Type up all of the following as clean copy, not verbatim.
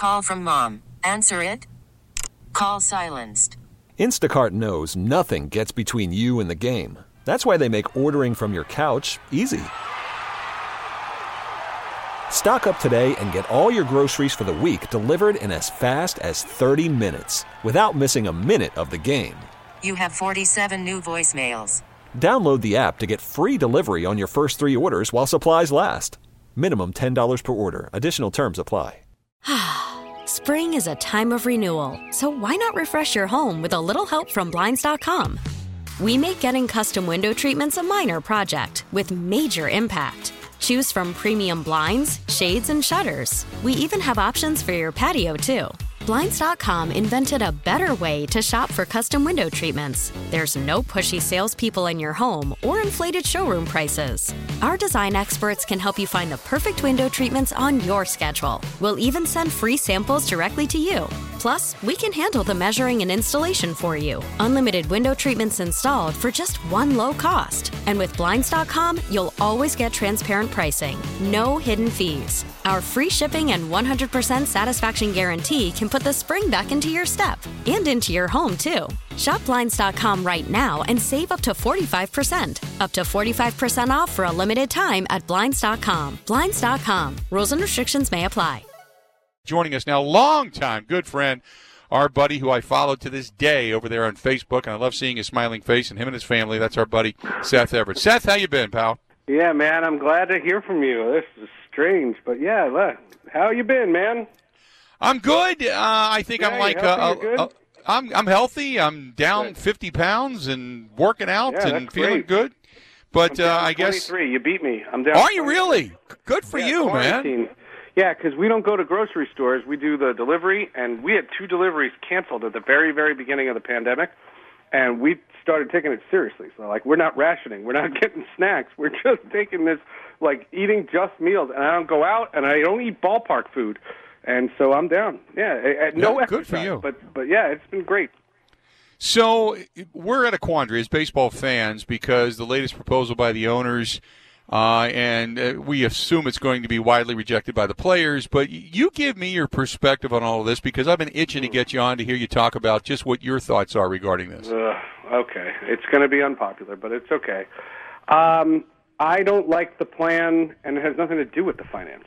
Call from mom. Answer it. Call silenced. Instacart knows nothing gets between you and the game. That's why they make ordering from your couch easy. Stock up today and get all your groceries for the week delivered in as fast as 30 minutes without missing a minute of the game. You have 47 new voicemails. Download the app to get free delivery on your first 3 orders while supplies last. Minimum $10 per order. Additional terms apply. Spring is a time of renewal, so why not refresh your home with a little help from Blinds.com? We make getting custom window treatments a minor project with major impact. Choose from premium blinds, shades, and shutters. We even have options for your patio, too. Blinds.com invented a better way to shop for custom window treatments. There's no pushy salespeople in your home or inflated showroom prices. Our design experts can help you find the perfect window treatments on your schedule. We'll even send free samples directly to you. Plus, we can handle the measuring and installation for you. Unlimited window treatments installed for just one low cost. And with Blinds.com, you'll always get transparent pricing. No hidden fees. Our free shipping and 100% satisfaction guarantee can put the spring back into your step and into your home, too. Shop Blinds.com right now and save up to 45%. Up to 45% off for a limited time at Blinds.com. Blinds.com. Rules and restrictions may apply. Joining us now, longtime good friend, our buddy who I follow to this day over there on Facebook, and I love seeing his smiling face and him and his family. That's our buddy Seth Everett. Seth, how you been, pal? Yeah, man, I'm glad to hear from you. This is strange, but yeah, how you been, man? I'm good. I think I'm like I'm healthy. I'm down good. 50 pounds and working out and feeling great. good. But I guess 23. You beat me. I'm down. Are you really? Good for you, quarantine. man. Yeah, because we don't go to grocery stores. We do the delivery, and we had 2 deliveries canceled at the very, very beginning of the pandemic, and we started taking it seriously. So, like, we're not rationing. We're not getting snacks. We're just taking this, like, eating just meals. And I don't go out, and I don't eat ballpark food. And so I'm down. Yeah, no exercise. Good for you. But yeah, it's been great. So we're at a quandary as baseball fans because the latest proposal by the owners, and we assume it's going to be widely rejected by the players, but you give me your perspective on all of this because I've been itching to get you on to hear you talk about just what your thoughts are regarding this. Okay. It's going to be unpopular, but it's okay. I don't like the plan, and it has nothing to do with the finances.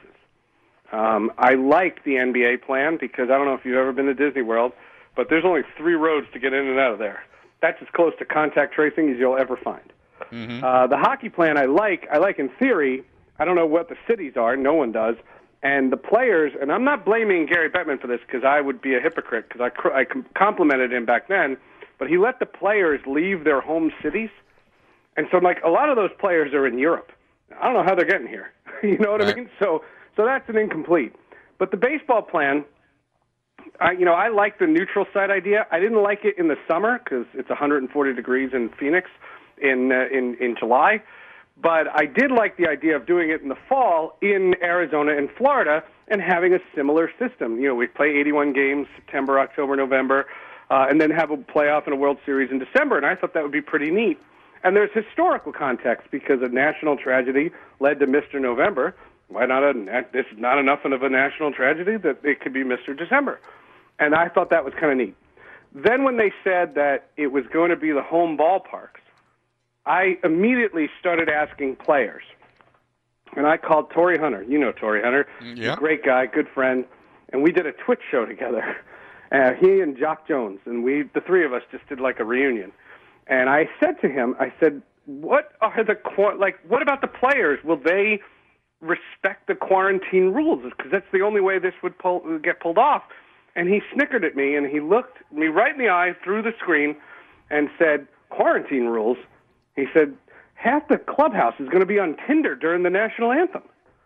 I like the NBA plan because I don't know if you've ever been to Disney World, but there's only 3 roads to get in and out of there. That's as close to contact tracing as you'll ever find. Mm-hmm. The hockey plan I like in theory. I don't know what the cities are. No one does. And the players, and I'm not blaming Gary Bettman for this because I would be a hypocrite because I complimented him back then, but he let the players leave their home cities. And so, like, a lot of those players are in Europe. I don't know how they're getting here. You know what I mean? So that's an incomplete. But the baseball plan, I like the neutral site idea. I didn't like it in the summer because it's 140 degrees in Phoenix in July. But I did like the idea of doing it in the fall in Arizona and Florida and having a similar system. You know, we play 81 games, September, October, November, and then have a playoff and a World Series in December. And I thought that would be pretty neat. And there's historical context because a national tragedy led to Mr. November. Why not? This is not enough of a national tragedy that it could be Mr. December. And I thought that was kind of neat. Then when they said that it was going to be the home ballparks, I immediately started asking players. And I called Torrey Hunter. You know Torrey Hunter. Yeah. A great guy, good friend. And we did a Twitch show together. He and Jock Jones. And the 3 of us just did like a reunion. And I said to him, what about the players? Will they respect the quarantine rules? Because that's the only way this would get pulled off. And he snickered at me, and he looked me right in the eye through the screen and said, quarantine rules? He said, half the clubhouse is going to be on Tinder during the national anthem.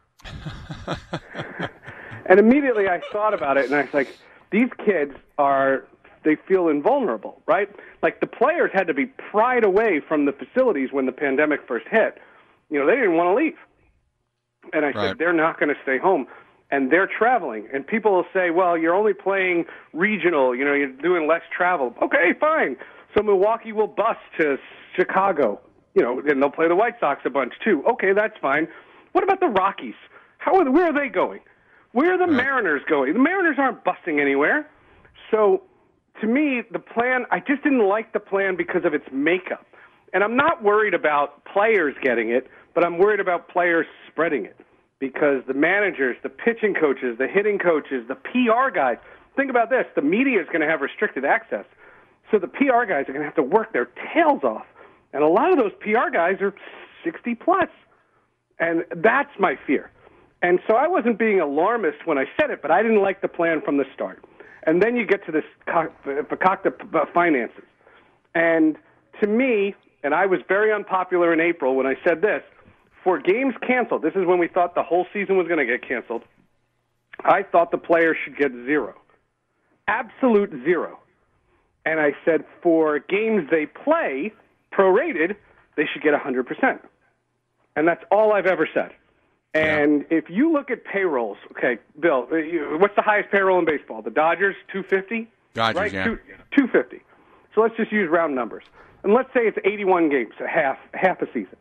And immediately I thought about it, and I was like, these kids they feel invulnerable, right? Like the players had to be pried away from the facilities when the pandemic first hit. They didn't want to leave. And I said, they're not going to stay home. And they're traveling. And people will say, well, you're only playing regional, you're doing less travel. Okay, fine. So Milwaukee will bus to Chicago, and they'll play the White Sox a bunch too. Okay, that's fine. What about the Rockies? Where are they going? Where are the Mariners going? The Mariners aren't busting anywhere. So, to me, the plan, I just didn't like the plan because of its makeup. And I'm not worried about players getting it, but I'm worried about players spreading it. Because the managers, the pitching coaches, the hitting coaches, the PR guys, think about this, the media is going to have restricted access. So the PR guys are going to have to work their tails off. And a lot of those PR guys are 60 plus. And that's my fear. And so I wasn't being alarmist when I said it, but I didn't like the plan from the start. And then you get to this fakakta finances. And to me, and I was very unpopular in April when I said this, for games canceled, this is when we thought the whole season was going to get canceled, I thought the players should get 0. Absolute 0. And I said for games they play, prorated, they should get 100%. And that's all I've ever said. And if you look at payrolls, okay, Bill, what's the highest payroll in baseball? The Dodgers, 250? Dodgers, right? yeah. 250. So let's just use round numbers. And let's say it's 81 games, half a season.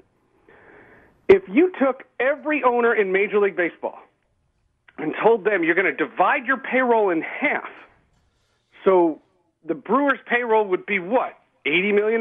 If you took every owner in Major League Baseball and told them you're going to divide your payroll in half, so the Brewers' payroll would be what, $80 million?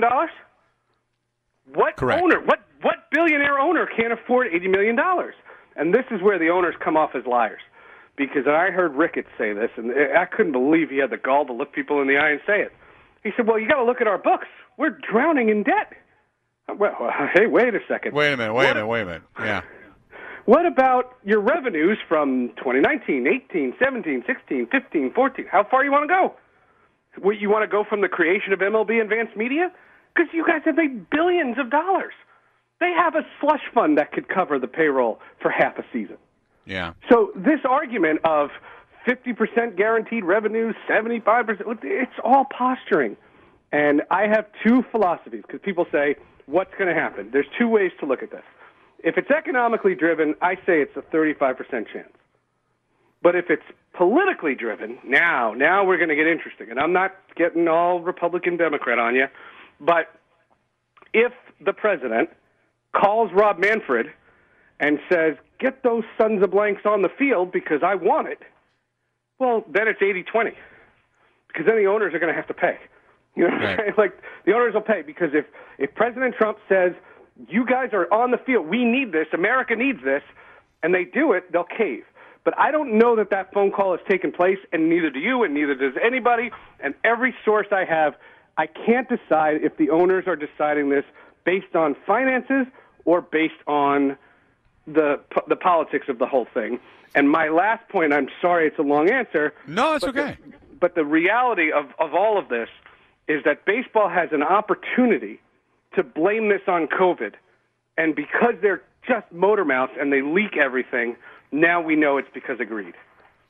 What Correct. owner, what billionaire owner can't afford $80 million? And this is where the owners come off as liars. Because I heard Ricketts say this, and I couldn't believe he had the gall to look people in the eye and say it. He said, well, you got to look at our books. We're drowning in debt. Well, hey, wait a second. Wait a minute. Yeah. What about your revenues from 2019, 18, 17, 16, 15, 14? How far you want to go? You want to go from the creation of MLB Advanced Media? Because you guys have made billions of dollars. They have a slush fund that could cover the payroll for half a season. Yeah. So this argument of 50% guaranteed revenues, 75%, it's all posturing. And I have two philosophies, because people say, what's going to happen? There's two ways to look at this. If it's economically driven, I say it's a 35% chance. But if it's politically driven, now we're going to get interesting. And I'm not getting all Republican-Democrat on you, but if the president calls Rob Manfred and says, get those sons of blanks on the field because I want it, well, then it's 80-20. Because then the owners are going to have to pay. You know what I'm saying? Like, the owners will pay because if President Trump says, you guys are on the field, we need this, America needs this, and they do it, they'll cave. But I don't know that phone call has taken place, and neither do you, and neither does anybody. And every source I have, I can't decide if the owners are deciding this based on finances or based on the politics of the whole thing. And my last point, I'm sorry it's a long answer. No, it's okay. But the reality of all of this is that baseball has an opportunity to blame this on COVID. And because they're just motor mouths and they leak everything, now we know it's because of greed.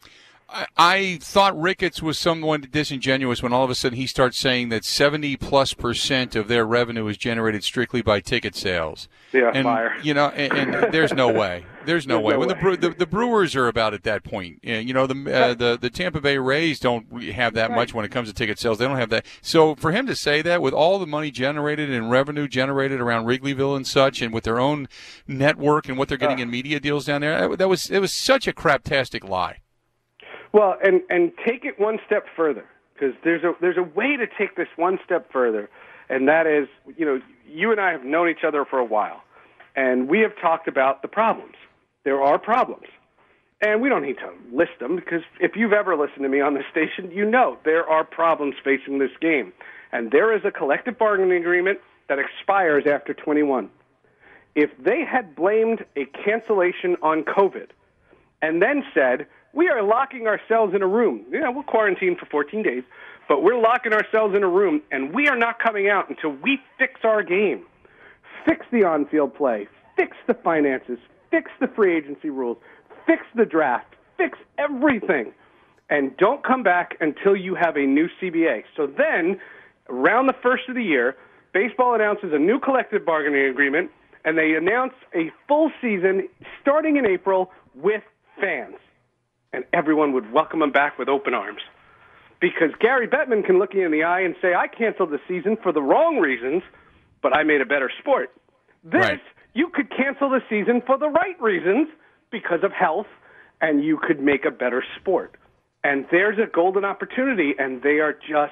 I thought Ricketts was someone disingenuous when all of a sudden he starts saying that 70+% of their revenue is generated strictly by ticket sales. Yeah, and, fire. You know, and there's no way. There's no way. When the Brewers are about at that point, you know, the Tampa Bay Rays don't have that much when it comes to ticket sales. They don't have that. So for him to say that with all the money generated and revenue generated around Wrigleyville and such, and with their own network and what they're getting in media deals down there, it was such a craptastic lie. Well, and take it one step further, because there's a way to take this one step further, and that is, you know, you and I have known each other for a while, and we have talked about the problems. There are problems, and we don't need to list them, because if you've ever listened to me on this station, you know there are problems facing this game, and there is a collective bargaining agreement that expires after 21. If they had blamed a cancellation on COVID and then said, we are locking ourselves in a room. You know, we'll quarantine for 14 days, but we're locking ourselves in a room, and we are not coming out until we fix our game, fix the on-field play, fix the finances, fix the free agency rules, fix the draft, fix everything, and don't come back until you have a new CBA. So then, around the first of the year, baseball announces a new collective bargaining agreement, and they announce a full season starting in April with fans. And everyone would welcome him back with open arms. Because Gary Bettman can look you in the eye and say, I canceled the season for the wrong reasons, but I made a better sport. This, you could cancel the season for the right reasons because of health and you could make a better sport. And there's a golden opportunity, and they are just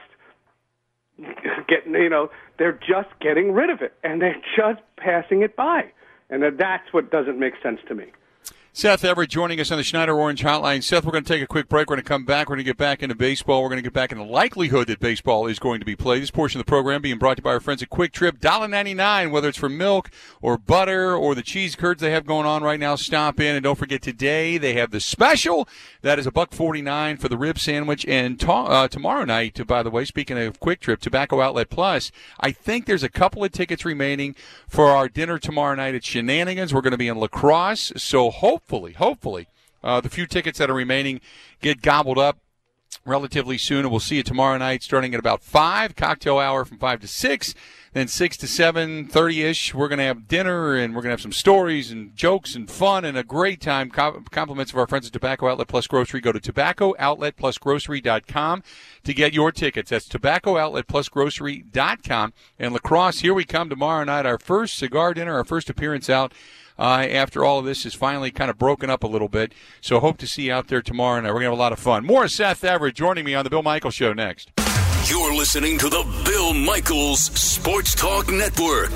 they're just getting rid of it, and they're just passing it by. And that's what doesn't make sense to me. Seth Everett joining us on the Schneider Orange Hotline. Seth, we're going to take a quick break. We're going to come back. We're going to get back into baseball. We're going to get back in the likelihood that baseball is going to be played. This portion of the program being brought to you by our friends at Quick Trip. $1.99, whether it's for milk or butter or the cheese curds they have going on right now. Stop in. And don't forget, today they have the special. That is $1.49 for the rib sandwich. And tomorrow night, by the way, speaking of Quick Trip, Tobacco Outlet Plus, I think there's a couple of tickets remaining for our dinner tomorrow night at Shenanigans. We're going to be in La Crosse, so hopefully, the few tickets that are remaining get gobbled up relatively soon, and we'll see you tomorrow night starting at about 5, cocktail hour from 5 to 6, then 6 to 7:30-ish. We're going to have dinner, and we're going to have some stories and jokes and fun and a great time. Compliments of our friends at Tobacco Outlet Plus Grocery. Go to tobaccooutletplusgrocery.com to get your tickets. That's tobaccooutletplusgrocery.com. And La Crosse, here we come tomorrow night, our first cigar dinner, our first appearance out after all of this is finally kind of broken up a little bit. So hope to see you out there tomorrow night. We're going to have a lot of fun. More Seth Everett joining me on the Bill Michaels Show next. You're listening to the Bill Michaels Sports Talk Network.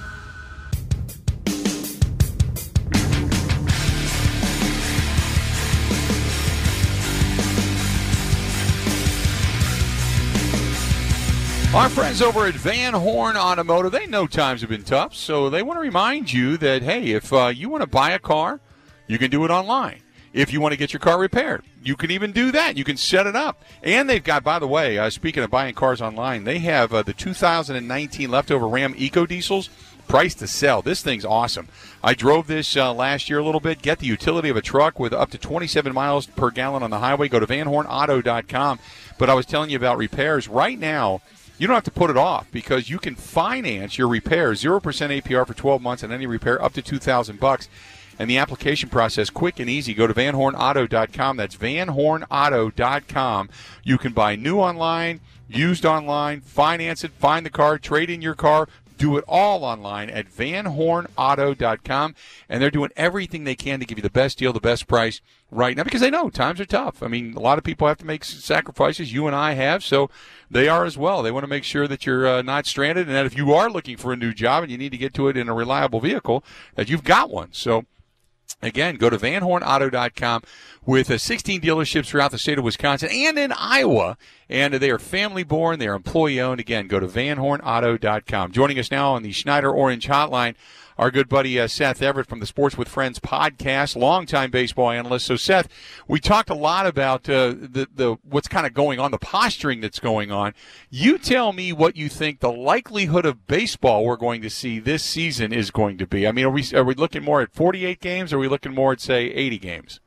Our friends over at Van Horn Automotive, they know times have been tough, so they want to remind you that, hey, if you want to buy a car, you can do it online. If you want to get your car repaired, you can even do that. You can set it up. And they've got, by the way, speaking of buying cars online, they have the 2019 leftover Ram EcoDiesels priced to sell. This thing's awesome. I drove this last year a little bit. Get the utility of a truck with up to 27 miles per gallon on the highway. Go to vanhornauto.com. But I was telling you about repairs. Right now, you don't have to put it off because you can finance your repair, 0% APR for 12 months on any repair up to $2,000. And the application process, quick and easy. Go to vanhornauto.com. That's vanhornauto.com. You can buy new online, used online, finance it, find the car, trade in your car. Do it all online at vanhornauto.com. And they're doing everything they can to give you the best deal, the best price right now because they know times are tough. I mean, a lot of people have to make sacrifices. You and I have, so they are as well. They want to make sure that you're not stranded and that if you are looking for a new job and you need to get to it in a reliable vehicle, that you've got one. So, again, go to vanhornauto.com with 16 dealerships throughout the state of Wisconsin and in Iowa. And they are family-born. They are employee-owned. Again, go to vanhornauto.com. Joining us now on the Schneider Orange Hotline, our good buddy Seth Everett from the Sports with Friends podcast, longtime baseball analyst. So, Seth, we talked a lot about the what's kind of going on, the posturing that's going on. You tell me what you think the likelihood of baseball we're going to see this season is going to be. I mean, are we looking more at 48 games, or are we looking more at, say, 80 games?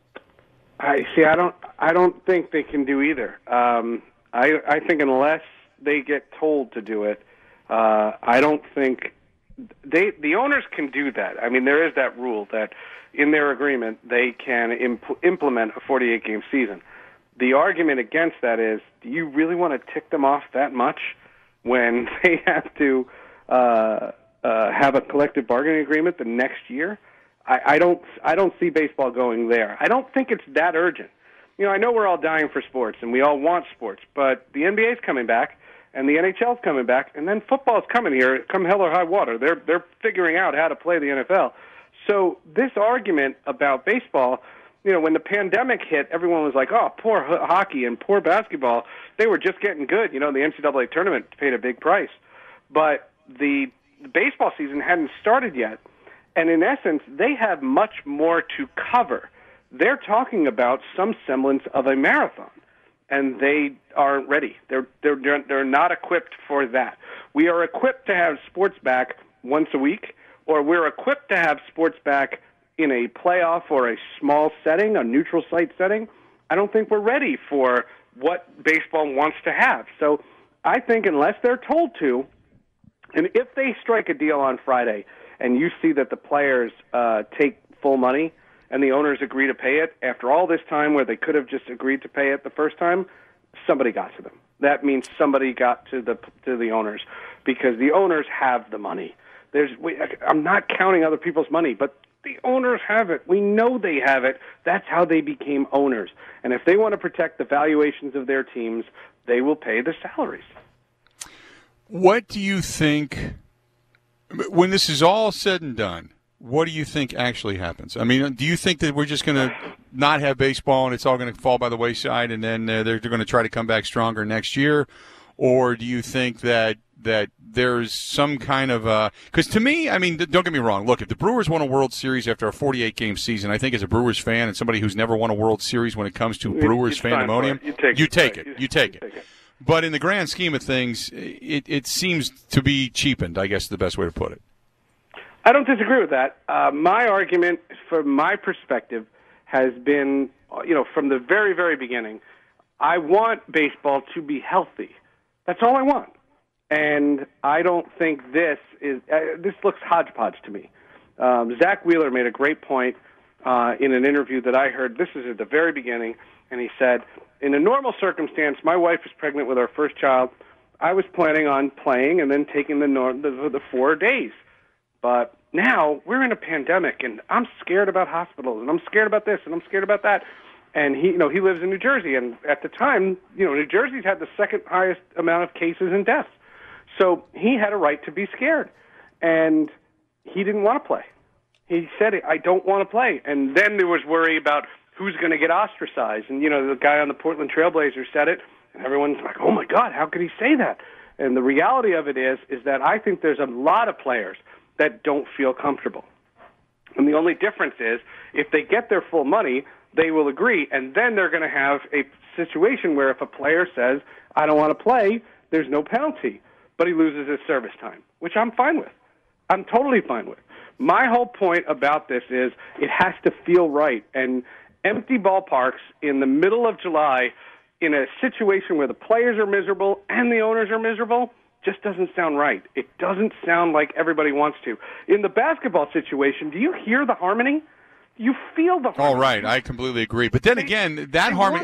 I don't think they can do either. I think unless they get told to do it, I don't think the owners can do that. I mean, there is that rule that in their agreement they can implement a 48-game season. The argument against that is, do you really want to tick them off that much when they have to have a collective bargaining agreement the next year? I don't see baseball going there. I don't think it's that urgent. You know, I know we're all dying for sports and we all want sports, but the NBA's coming back and the NHL's coming back, and then football's coming here, come hell or high water. They're figuring out how to play the NFL. So this argument about baseball, you know, when the pandemic hit, everyone was like, oh, poor hockey and poor basketball. They were just getting good. You know, the NCAA tournament paid a big price. But the baseball season hadn't started yet. And in essence, they have much more to cover. They're talking about some semblance of a marathon, and they aren't ready. They're not equipped for that. We are equipped to have sports back once a week, or we're equipped to have sports back in a playoff or a small setting, a neutral site setting. I don't think we're ready for what baseball wants to have. So I think unless they're told to, and if they strike a deal on Friday and you see that the players take full money and the owners agree to pay it, after all this time where they could have just agreed to pay it the first time, somebody got to them. That means somebody got to the owners because the owners have the money. I'm not counting other people's money, but The owners have it. We know they have it. That's how they became owners. And if they want to protect the valuations of their teams, they will pay the salaries. What do you think, when this is all said and done, what do you think actually happens? I mean, do you think that we're just going to not have baseball and it's all going to fall by the wayside and then they're going to try to come back stronger next year? Or do you think that there's some kind of because to me, I mean, don't get me wrong. Look, if the Brewers won a World Series after a 48-game season, I think as a Brewers fan and somebody who's never won a World Series when it comes to Brewers fandemonium, you take it. But in the grand scheme of things, it seems to be cheapened, I guess is the best way to put it. I don't disagree with that. My argument, from my perspective, has been, from the very, very beginning, I want baseball to be healthy. That's all I want. And I don't think this looks hodgepodge to me. Zach Wheeler made a great point in an interview that I heard. This is at the very beginning, and he said, in a normal circumstance, my wife is pregnant with our first child. I was planning on playing and then taking the 4 days. But now we're in a pandemic, and I'm scared about hospitals, and I'm scared about this, and I'm scared about that. And he lives in New Jersey, and at the time, New Jersey's had the second highest amount of cases and deaths. So he had a right to be scared, and he didn't want to play. He said, I don't want to play. And then there was worry about who's going to get ostracized. And, the guy on the Portland Trailblazers said it, and everyone's like, oh, my God, how could he say that? And the reality of it is that I think there's a lot of players that don't feel comfortable. And the only difference is if they get their full money, they will agree, and then they're going to have a situation where if a player says, I don't want to play, there's no penalty, but he loses his service time, which I'm fine with. I'm totally fine with. My whole point about this is it has to feel right, and empty ballparks in the middle of July in a situation where the players are miserable and the owners are miserable just doesn't sound right. It doesn't sound like everybody wants to. In the basketball situation, do you hear the harmony? You feel the harmony. All right, I completely agree. But then again, that harmony,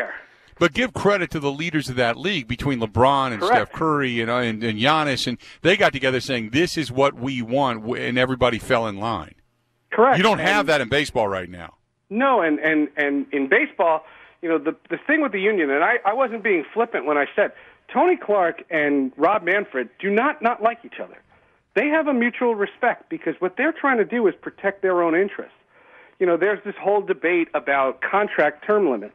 but give credit to the leaders of that league between LeBron and Steph Curry and Giannis, and they got together saying this is what we want, and everybody fell in line. Correct. You don't have that in baseball right now. No, and in baseball, the thing with the union, and I wasn't being flippant when I said Tony Clark and Rob Manfred do not like each other. They have a mutual respect because what they're trying to do is protect their own interests. There's this whole debate about contract term limits.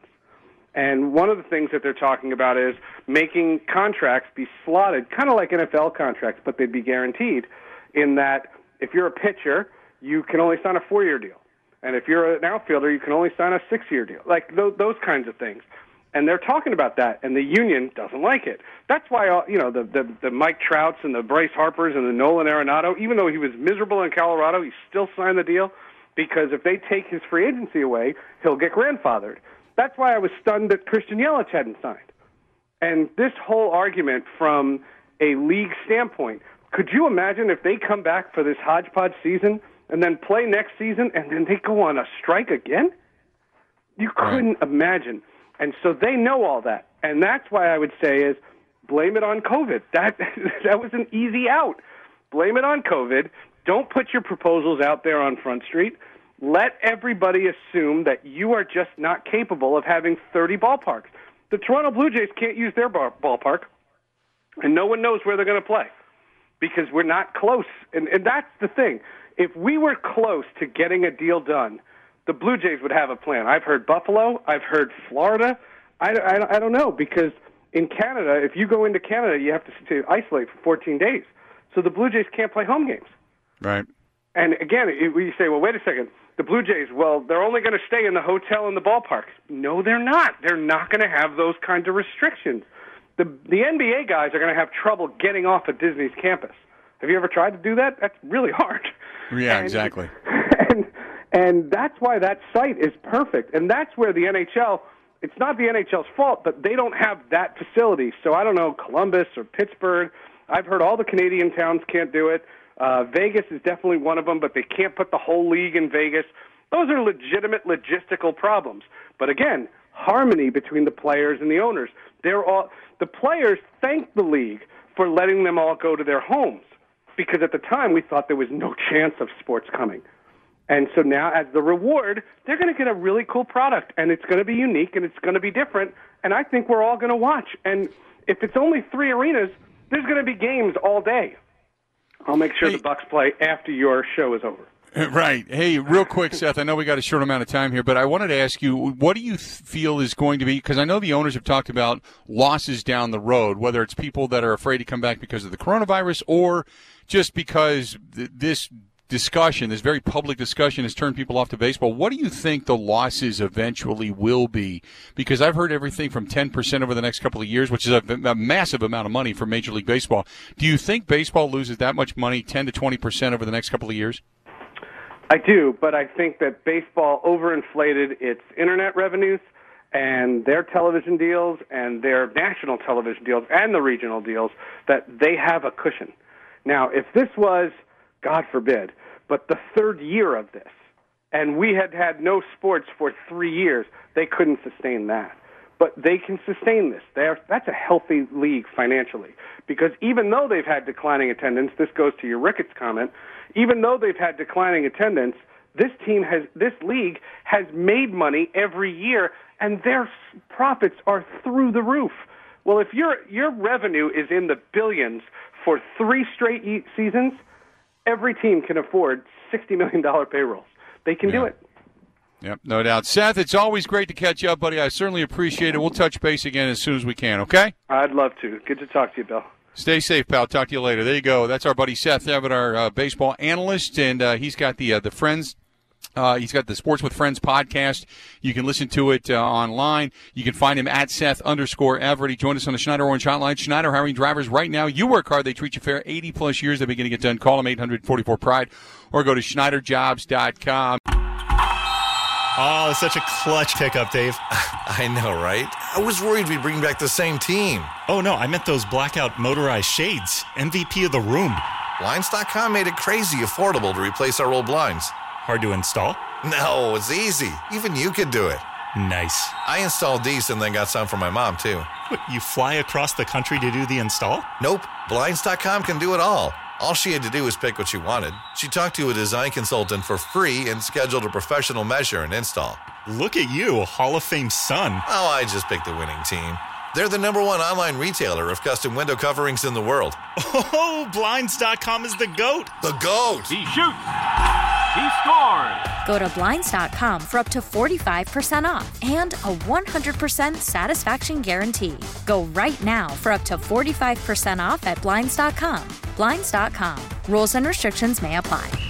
And one of the things that they're talking about is making contracts be slotted, kind of like NFL contracts, but they'd be guaranteed, in that if you're a pitcher, you can only sign a 4-year deal. And if you're an outfielder, you can only sign a 6-year deal. Like those kinds of things. And they're talking about that, and the union doesn't like it. That's why, the Mike Trouts and the Bryce Harpers and the Nolan Arenado, even though he was miserable in Colorado, he still signed the deal because if they take his free agency away, he'll get grandfathered. That's why I was stunned that Christian Yelich hadn't signed. And this whole argument from a league standpoint, could you imagine if they come back for this hodgepodge season and then play next season and then they go on a strike again? You couldn't imagine. And so they know all that. And that's why I would say is blame it on COVID. That was an easy out. Blame it on COVID. Don't put your proposals out there on Front Street. Let everybody assume that you are just not capable of having 30 ballparks. The Toronto Blue Jays can't use their ballpark, and no one knows where they're going to play because we're not close. And that's the thing. If we were close to getting a deal done, the Blue Jays would have a plan. I've heard Buffalo. I've heard Florida. I don't know, because in Canada, if you go into Canada, you have to isolate for 14 days. So the Blue Jays can't play home games. Right. And again, you say, well, wait a second. The Blue Jays, well, they're only going to stay in the hotel in the ballparks. No, they're not. They're not going to have those kinds of restrictions. The NBA guys are going to have trouble getting off of Disney's campus. Have you ever tried to do that? That's really hard. Yeah, exactly. And that's why that site is perfect. And that's where the NHL, it's not the NHL's fault, but they don't have that facility. So I don't know, Columbus or Pittsburgh. I've heard all the Canadian towns can't do it. Vegas is definitely one of them, but they can't put the whole league in Vegas. Those are legitimate logistical problems. But again, harmony between the players and the owners. The players thanked the league for letting them all go to their homes because at the time we thought there was no chance of sports coming. And so now, as the reward, they're going to get a really cool product, and it's going to be unique, and it's going to be different, and I think we're all going to watch. And if it's only 3 arenas, there's going to be games all day. I'll make sure the Bucks play after your show is over. Right. Hey, real quick, Seth, I know we got a short amount of time here, but I wanted to ask you, what do you feel is going to be, because I know the owners have talked about losses down the road, whether it's people that are afraid to come back because of the coronavirus or just because this discussion, this very public discussion, has turned people off to baseball. What do you think the losses eventually will be? Because I've heard everything from 10% over the next couple of years, which is a massive amount of money for Major League Baseball. Do you think baseball loses that much money, 10 to 20% over the next couple of years? I do, but I think that baseball overinflated its internet revenues and their television deals and their national television deals and the regional deals, that they have a cushion. Now, if this was, God forbid, but the 3rd year of this, and we had had no sports for 3 years, they couldn't sustain that. But they can sustain this. That's a healthy league financially, because even though they've had declining attendance, this goes to your Ricketts comment, even though they've had declining attendance, this league has made money every year, and their profits are through the roof. Well, if your revenue is in the billions for 3 straight seasons, every team can afford $60 million payrolls. They can do it. Yep, no doubt. Seth, it's always great to catch up, buddy. I certainly appreciate it. We'll touch base again as soon as we can, okay? I'd love to. Good to talk to you, Bill. Stay safe, pal. Talk to you later. There you go. That's our buddy Seth Everett, our baseball analyst, and he's got the Friends. He's got the Sports with Friends podcast. You can listen to it online. You can find him at Seth_Everett. He joined us on the Schneider Orange Hotline. Schneider hiring drivers right now. You work hard. They treat you fair. 80-plus years. They're beginning to get done. Call them 844-PRIDE or go to SchneiderJobs.com. Oh, it's such a clutch pickup, Dave. I know, right? I was worried we'd bring back the same team. Oh, no, I meant those blackout motorized shades. MVP of the room. Blinds.com made it crazy affordable to replace our old blinds. Hard to install? No, it's easy. Even you could do it. Nice. I installed these and then got some for my mom, too. What, you fly across the country to do the install? Nope. Blinds.com can do it all. All she had to do was pick what she wanted. She talked to a design consultant for free and scheduled a professional measure and install. Look at you, Hall of Fame son. Oh, I just picked the winning team. They're the #1 online retailer of custom window coverings in the world. Oh, Blinds.com is the GOAT. The GOAT! He shoots. He scores. Go to Blinds.com for up to 45% off and a 100% satisfaction guarantee. Go right now for up to 45% off at Blinds.com. Blinds.com. Rules and restrictions may apply.